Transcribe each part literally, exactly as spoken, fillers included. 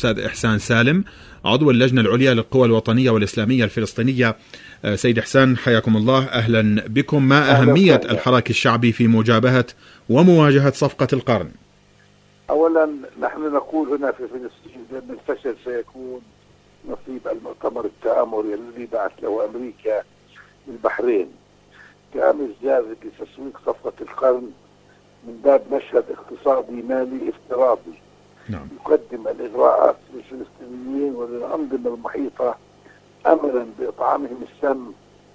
الأستاذ إحسان سالم عضو اللجنة العليا للقوى الوطنية والإسلامية الفلسطينية. سيد إحسان حياكم الله، أهلا بكم. ما أهمية الحراك الشعبي في مجابهة ومواجهة صفقة القرن؟ أولا نحن نقول هنا في فلسطين بأن الفشل سيكون نصيب المؤتمر التآمري الذي بعث له أمريكا للبحرين كأمر جاذب لتسويق صفقة القرن من باب مشهد اقتصادي مالي افتراضي. نعم. يقدم الإغراءات للفلسطينيين وللأنظمة المحيطة أملا بإطعامهم السم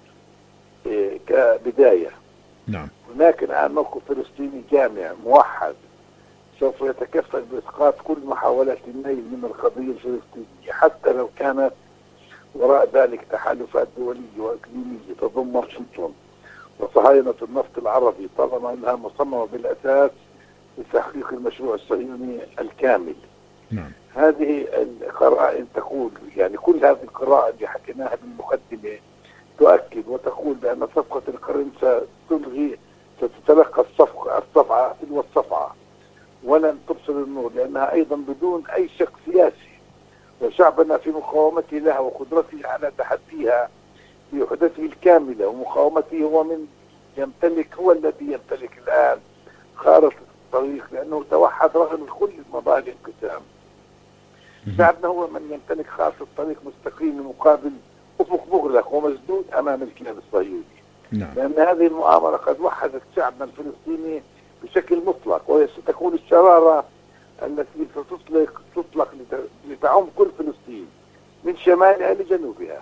كبداية. نعم. هناك الآن موقف فلسطيني جامع موحد سوف يتكفل بإسقاط كل محاولات النيل من القضية الفلسطينية، حتى لو كانت وراء ذلك تحالفات دولية وإقليمية تضم واشنطن وصهاينة النفط العربي، طالما أنها مصممة بالأساس لتحقيق المشروع الصهيوني الكامل. نعم. هذه القراءة تقول، يعني كل هذه القراءة اللي حكيناها بالمقدمة تؤكد وتقول بأن صفقة القرن ستلغي ستتلقى الصفقة الصفعة تلو الصفعة ولن تبصر النور، لأنها أيضا بدون أي شق سياسي، وشعبنا في مقاومته لها وقدرته على تحديها بوحدته الكاملة ومقاومته هو من يمتلك هو الذي يمتلك الآن خارطة الطريق، لأنه توحد رغم كل مظاهر الانقسام. شعبنا هو من يمتلك خارطة الطريق مستقيم مقابل أفق مغلق ومسدود أمام الكيان الصهيوني. نعم. لأن هذه المؤامرة قد وحدت شعبنا الفلسطيني بشكل مطلق، وستكون الشرارة التي ستطلق تطلق لتعم كل فلسطين من شمالها لجنوبها.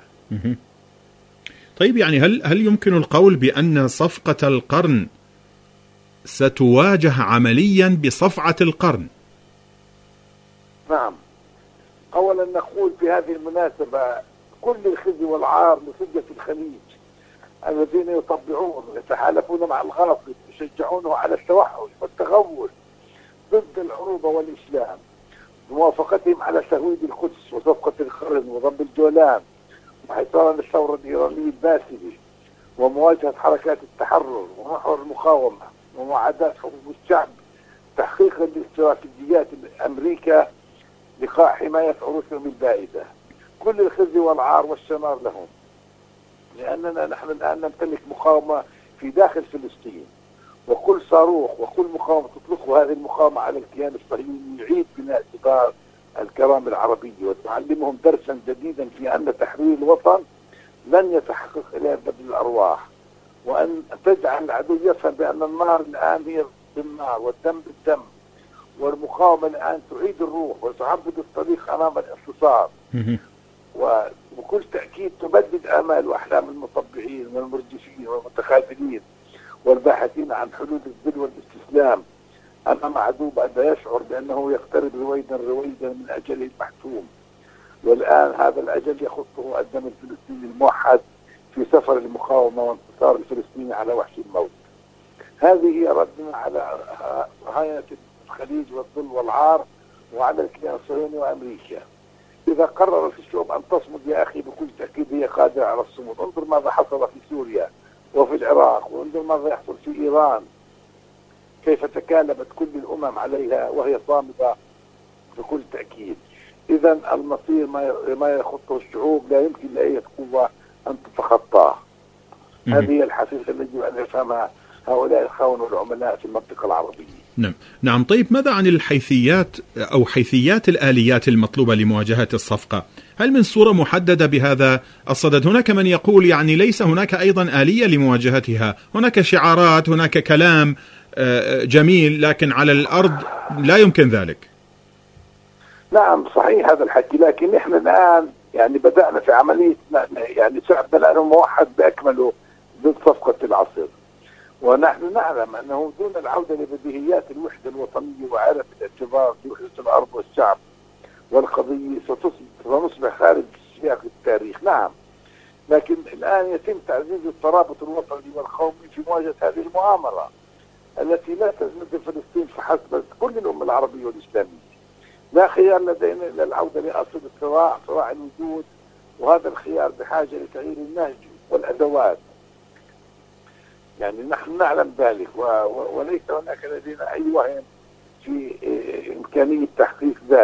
طيب، يعني هل هل يمكن القول بأن صفقة القرن ستواجه عمليا بصفعة القرن؟ نعم. أولا نقول في هذه المناسبة كل الخزي والعار لسجة الخليج الذين يطبعون ويتحالفون مع الغاصب يشجعونه على التوحش والتغول ضد العروبة والإسلام، بموافقتهم على تهويد القدس وصفقة القرن وضم الجولان وحصار الثورة الإيرانية الباسلة ومواجهة حركات التحرر ومحور المقاومة ومعاداة حقوق الشعب تحقيقا لاستراتيجيات أمريكا لقاء حماية عروشهم البائدة. كل الخزي والعار والشنار لهم، لأننا نحن الآن نمتلك مقاومة في داخل فلسطين، وكل صاروخ وكل مقاومة تطلقه هذه المقاومة على الكيان الصهيوني يعيد بناء جدار الكرامة العربية وتعلمهم درسا جديدا في أن تحرير الوطن لن يتحقق إلا بذل الأرواح، وأن تجعل العدو يفهم بأن النار الآن هي بالنار والدم بالدم، والمقاومة الآن تعيد الروح وتعبد الطريق أمام الانتصار، وبكل تأكيد تبدد آمال وأحلام المطبعين والمرجفين والمتخاذلين والباحثين عن حلول الذل والاستسلام أمام عدو بعد يشعر بأنه يقترب رويدا رويدا من أجله المحتوم. والآن هذا الأجل يخطه الدم الفلسطيني الموحد في سفر المقاومة وانتصار الفلسطيني على وحش الموت. هذه هي ردنا على صهاينة الخليج والظل والعار وعلى الكيان الصهيوني وأمريكا. إذا قررت الشعوب أن تصمد يا أخي بكل تأكيد هي قادرة على الصمود. انظر ماذا حصل في سوريا وفي العراق، وانظر ماذا يحصل في إيران، كيف تكالبت كل الأمم عليها وهي صامدة بكل تأكيد. إذا المصير ما يخطه الشعوب لا يمكن لأي قوة أن تتخطاه. هذه هي الحقيقة التي يجب أن يفهمها هؤلاء الخونة والعملاء في المنطقة العربية. نعم نعم. طيب، ماذا عن الحيثيات أو حيثيات الآليات المطلوبة لمواجهة الصفقة؟ هل من صورة محددة بهذا الصدد؟ هناك من يقول يعني ليس هناك أيضا آلية لمواجهتها، هناك شعارات، هناك كلام جميل، لكن على الأرض لا يمكن ذلك. نعم صحيح هذا الحكي، لكن نحن الآن يعني بدأنا في عملية، يعني شعبنا الآن موحد بأكمله ضد صفقة العصر، ونحن نعلم أنه دون العودة لبديهيات الوحدة الوطنية وعارف الاعتبار بوحدة الأرض والشعب والقضية سنصبح خارج سياق التاريخ. نعم، لكن الآن يتم تعزيز الترابط الوطني والقومي في مواجهة هذه المؤامرة التي لا تزمد فلسطين فحسب، بل كل الأمة العربية والإسلامية. لا خيار لدينا إلا العودة لأصل الصراع، صراع الوجود، وهذا الخيار بحاجة لتغيير النهج والأدوات. يعني نحن نعلم ذلك، وليس هناك لدينا أي وهم في إمكانية تحقيق ذلك.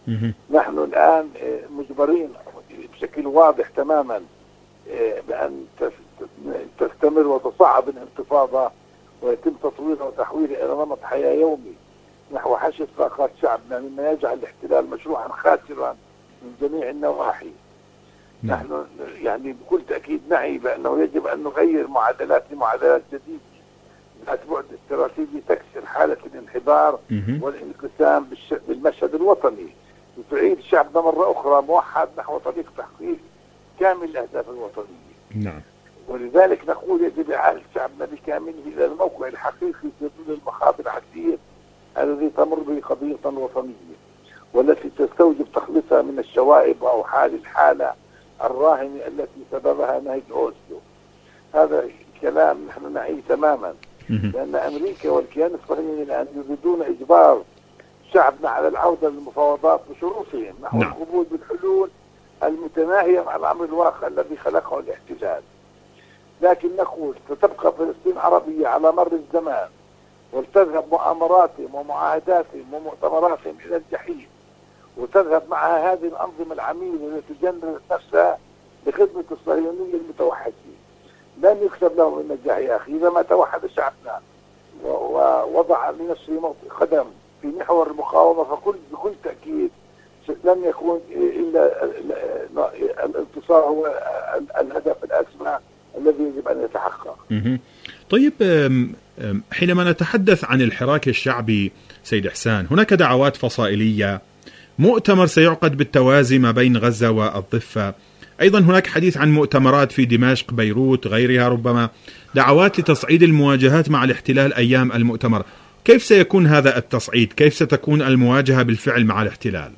نحن الآن مجبرين بشكل واضح تماما بأن تستمر وتصعب الانتفاضة ويتم تطويرها وتحويلها إلى نمط حياة يومي نحو حشد طاقات شعبنا مما يجعل الاحتلال مشروعا خاسرا من جميع النواحي. نعم. نحن يعني بكل تأكيد نعي بأنه يجب أن نغير معادلات لمعادلات جديدة ذات بعد استراتيجي تكسر حالة الانحدار والانقسام بالمشهد الوطني وتعيد شعبنا مرة أخرى موحد نحو طريق تحقيق كامل الأهداف الوطنية. نعم. ولذلك نقول يجب إعادة شعبنا بكامله إلى الموقع الحقيقي في ظل المخاطر العسير الذي تمر به قضية وطنية والتي تستوجب تخليصها من الشوائب أو حال الحالة الراهنة التي سببها نهج أوسلو. هذا كلام نحن نعيه تماما لأن أمريكا والكيان الصهيوني الآن يريدون إجبار شعبنا على العودة للمفاوضات بشروطهم نحو نعم. القبول بالحلول المتناهية مع الأمر الواقع الذي خلقه الاحتلال. لكن نقول ستبقى فلسطين عربية على مر الزمان ولتذهب مؤامراتهم ومعاهداتهم ومؤتمراتهم إلى الجحيم وتذهب معها هذه الأنظمة العميلة التي جندت نفسها لخدمة الصهيونية المتوحدة. لن يكتب لهم النجاح يا أخي إذا ما توحد شعبنا ووضع لنفسه موطئ قدم في محور المقاومة فكل بكل تأكيد لن يكون إلا الانتصار هو الهدف الأسمى الذي يجب أن يتحقق. طيب حينما نتحدث عن الحراك الشعبي سيد إحسان هناك دعوات فصائلية مؤتمر سيعقد بالتوازي ما بين غزة والضفة أيضا هناك حديث عن مؤتمرات في دمشق بيروت غيرها ربما دعوات لتصعيد المواجهات مع الاحتلال أيام المؤتمر. كيف سيكون هذا التصعيد؟ كيف ستكون المواجهة بالفعل مع الاحتلال؟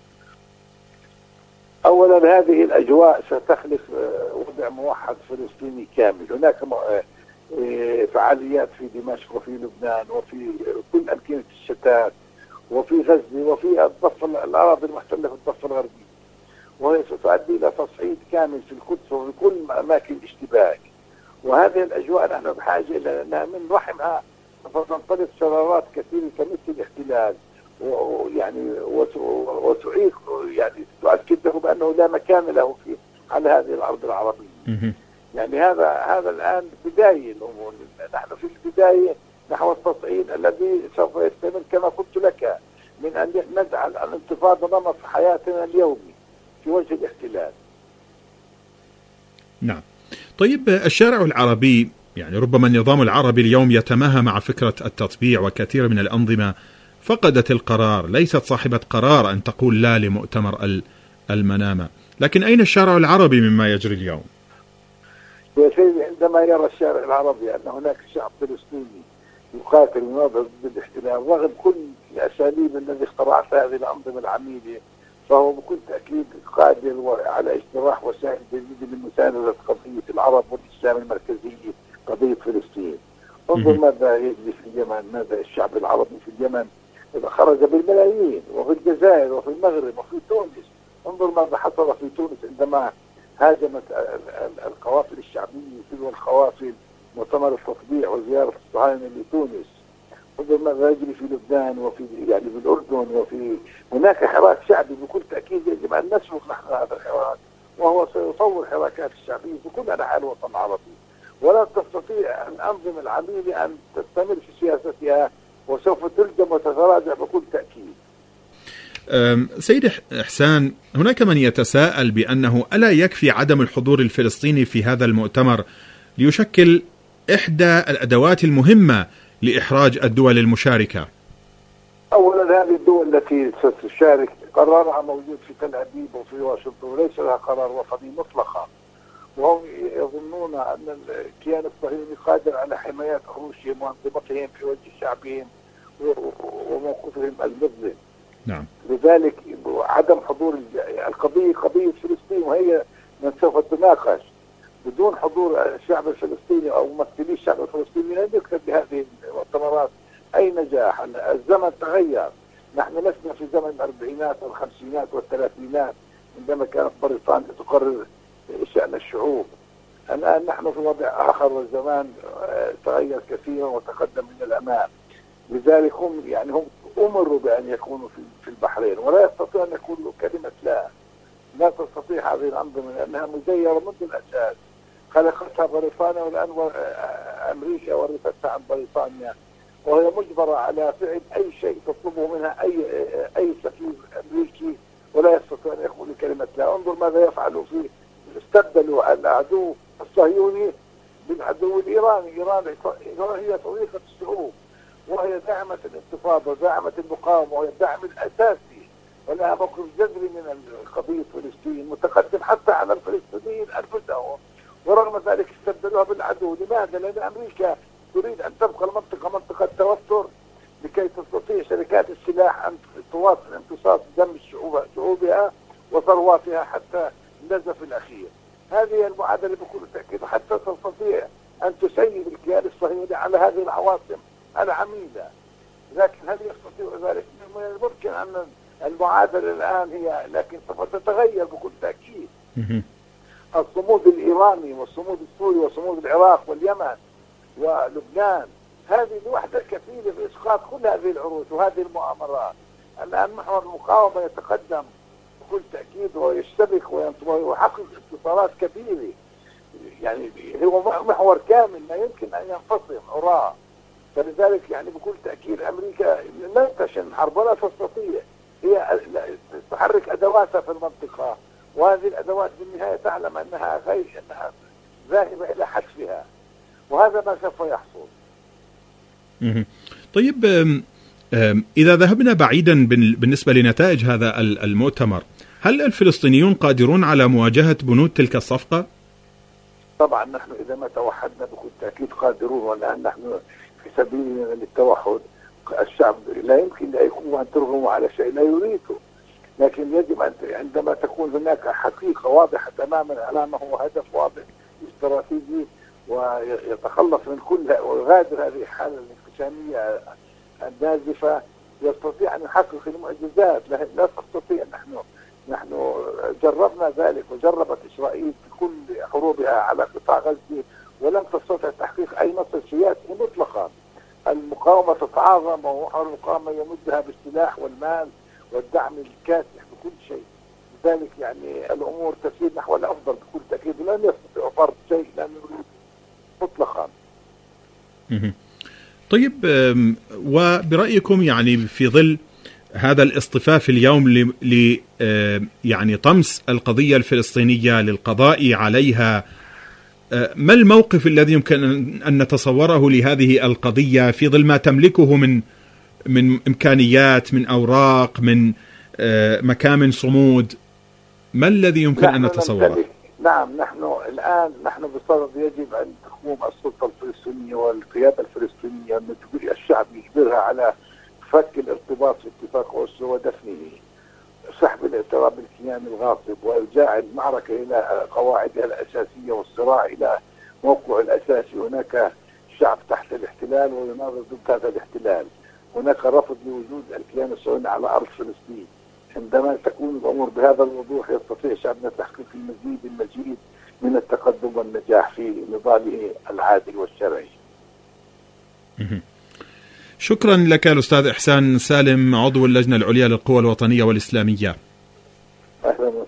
أولا هذه الأجواء ستخلق وضع موحد فلسطيني كامل. هناك فعاليات في دمشق وفي لبنان وفي كل أمكنة الشتات وفي غزة وفي الضفة الأراضي المحتلة في الضفة الغربية وهي ستؤدي إلى تصعيد كامل في القدس وفي كل أماكن الاشتباك. وهذه الأجواء نحن بحاجة إلى أنها من رحمها فتنطلق شرارات كثيرة تمس الاحتلال ويعني وتعيق يعني تؤكد له بأنه لا مكان له في على هذه الأرض العربية. يعني هذا هذا الآن بداية الأمور. نحن في البداية نحو التصعيد الذي سوف يستمر كما قلت لك من أن نجعل الانتفاضة نمط حياتنا اليومي في وجه الاحتلال. نعم. طيب الشارع العربي يعني ربما النظام العربي اليوم يتماهى مع فكرة التطبيع وكثير من الأنظمة فقدت القرار ليست صاحبة قرار أن تقول لا لمؤتمر المنامة. لكن أين الشارع العربي مما يجري اليوم؟ يا سيدي عندما يرى الشارع العربي أن هناك شعب فلسطيني يقاتل ويناضل ضد الاحتلال رغم كل الأساليب التي اخترعتها هذه الأنظمة العميلة فهو بكل تأكيد قادر على اجتراح وسائل جديدة لمساندة قضية العرب والإسلام المركزية قضية فلسطين. انظر ماذا يجري في اليمن، ماذا الشعب العربي في اليمن خرج بالملايين وفي الجزائر وفي المغرب وفي تونس. انظر ماذا حصل في تونس عندما هاجمت القوافل الشعبية تلو القوافل مؤتمر التطبيع وزيارة الصهاينة لتونس. انظر ماذا يجري في لبنان وفي يعني في الأردن وفي هناك حراك شعبي بكل تأكيد يجب أن نسلك نحن هذا الحراك وهو سيطور الحراكات الشعبية في كل أنحاء الوطن العربي. ولا تستطيع الأنظمة العميلة أن تستمر في سياستها وسوف تلزم وتتراجع بكل تأكيد. سيد إحسان هناك من يتساءل بأنه ألا يكفي عدم الحضور الفلسطيني في هذا المؤتمر ليشكل إحدى الأدوات المهمة لإحراج الدول المشاركة؟ أولا هذه الدول التي ستشارك قرارها موجود في تل أبيب وفي واشنطن وليس لها قرار وطني مطلقا وهم يظنون أن الكيان الصهيوني قادر على حماية عروشهم وانضباطهم في وجه شعبهم وموقفهم المظلم. نعم. لذلك عدم حضور القضية قضية فلسطين وهي من سوف تناقش بدون حضور الشعب الفلسطيني أو ممثلي الشعب الفلسطيني لن يكتب بهذه المؤتمرات أي نجاح. الزمن تغير. نحن لسنا في زمن الأربعينات والخمسينات والثلاثينات عندما كانت بريطانيا تقرر شأن الشعوب. الآن نحن في وضع آخر والزمان تغير كثيرا وتقدم من الأمام. لذلك هم يعني هم أمروا بأن يكونوا في في البحرين، ولا يستطيع أن يقولوا كلمة لا. لا تستطيع هذه الأنظمة لأنها مزيرة منذ الأساس، خلقتها بريطانيا والآن أمريكا ورثتها عن بريطانيا، وهي مجبرة على فعل أي شيء تطلبه منها أي أي سفير أمريكي، ولا يستطيع أن يقول كلمة لا. انظر ماذا يفعلوا في استبدلوا العدو الصهيوني بالعدو الإيراني. إيران هي طريقة الشعوب، وهي دعمت الانتفاضة ودعمت المقاومة، وهي الدعم الأساسي ولها موقف جذري من القضية فلسطين، متقدم حتى على الفلسطينيين أنفسهم، ورغم ذلك استبدلوها بالعدو. لماذا؟ لأن أمريكا تريد أن تبقى المنطقة منطقة توتر لكي تستطيع شركات السلاح أن تواصل امتصاص دم الشعوب شعوبها وثرواتها حتى النزف الأخير. هذه المعادلة بكل تأكيد حتى تستطيع أن تسيب الكيان الصهيوني على هذه العواصم العميدة. لكن هل يستطيع ذلك؟ من الممكن أن المعادلة الآن هي، لكن سوف تتغير بكل تأكيد. الصمود الإيراني والصمود السوري وصمود العراق واليمن ولبنان، هذه لوحدها كفيلة بإسقاط كل هذه العروض وهذه المؤامرات. الآن محور المقاومة يتقدم بكل تأكيد ويشتبك ويحقق انتصارات كبيرة، يعني هو محور كامل ما يمكن أن ينفصل عراه. فلذلك يعني بكل تأكيد أمريكا لن تشن حرب ولا تستطيع، هي تحرك أدواتها في المنطقة، وهذه الأدوات بالنهاية تعلم أنها غير أنها ذاهبة إلى حتفها، وهذا ما سوف يحصل. طيب، إذا ذهبنا بعيدا بالنسبة لنتائج هذا المؤتمر، هل الفلسطينيون قادرون على مواجهة بنود تلك الصفقة؟ طبعا نحن إذا ما توحدنا بكل تأكيد قادرون، والآن نحن في سبيلنا للتوحد. الشعب لا يمكن أن ترغموا على شيء لا يريده، لكن يجب أن عندما تكون هناك حقيقة واضحة تماما أمامه وهدف واضح استراتيجي، ويتخلص من كل ويغادر هذه الحالة الانقسامية النازفة، يستطيع أن يحقق المعجزات. لا تستطيع. نحن نحن جربنا ذلك، وجربت إسرائيل في كل حروبها على قطاع غزة ولم تستطع تحقيق أي نصر سياسي مطلقا. المقاومة تتعاظم، ومحور المقاومة يمدها بالسلاح والمال والدعم الكاسح بكل شيء. لذلك يعني الأمور تسير نحو الأفضل بكل تأكيد، ولن يستطيع فرض شيء لن يريد مطلقا. طيب، وبرأيكم يعني في ظل هذا الاصطفاف اليوم ل يعني طمس القضية الفلسطينية للقضاء عليها، ما الموقف الذي يمكن أن نتصوره لهذه القضية في ظل ما تملكه من من إمكانيات، من أوراق، من مكامن صمود؟ ما الذي يمكن أن نتصوره؟ نعم، نحن الآن نحن بصدد يجب أن تقوم السلطة الفلسطينية والقيادة الفلسطينية أن تجبر الشعب، يجبرها على فك الارتباط في اتفاق أوسلو ودفنه، سحب الاعتراف بالكيان الغاصب، وإرجاع المعركة إلى قواعدها الأساسية والصراع إلى موقعه الأساسي. هناك شعب تحت الاحتلال ويناضل ضد هذا الاحتلال، هناك رفض لوجود الكيان الصهيوني على أرض فلسطين. عندما تكون الأمور بهذا الوضوح يستطيع شعبنا تحقيق المزيد المزيد من التقدم والنجاح في نضاله العادل والشرعي. شكرا لك الأستاذ إحسان سالم، عضو اللجنة العليا للقوى الوطنية والإسلامية. أهلا